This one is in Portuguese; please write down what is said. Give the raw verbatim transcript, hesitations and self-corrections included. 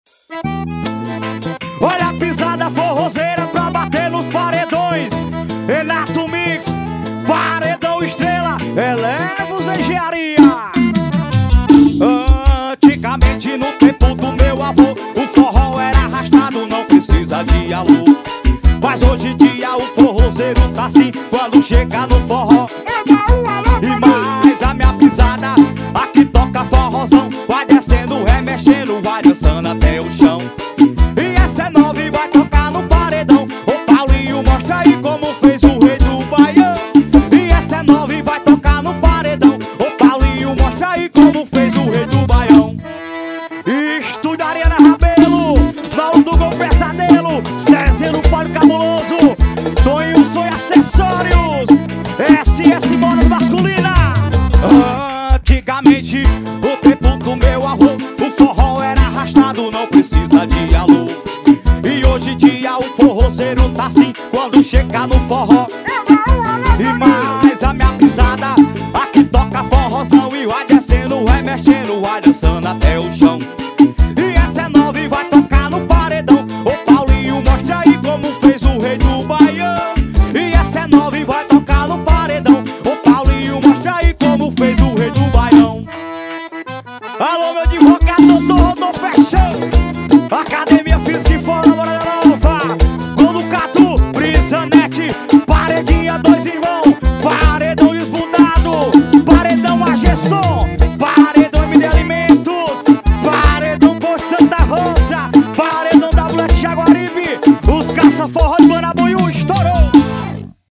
Olha a pisada forrozeira pra bater nos paredões. Renato Mix, paredão estrela, Elevos Engenharia. Antigamente no tempo do meu avô, o forró era arrastado, não precisa de alô. Mas hoje em dia o forrozeiro tá assim, quando chega no forró. E mais a minha pisada, aqui toca forrozão, vai descendo, remexendo, vai dançando até o chão. E essa é nova e vai tocar no paredão. Ô Paulinho, mostra aí como fez o rei do Baião. E essa é nova e vai tocar no paredão. Ô Paulinho, mostra aí como fez o rei do Baião. Estúdio Ariana Rabelo, Naldo Gol Pesadelo, Cezinho Pólio Cabuloso, Tonho Sonho Acessórios, S S Moda Masculina. Antigamente, o tempo do meu avô, o forró era arrastado, não precisa de alô. E hoje em dia o forrozeiro tá assim, quando chega no forró. E mais a minha pisada, aqui toca forrozão, e vai descendo, vai mexendo, vai dançando até o chão.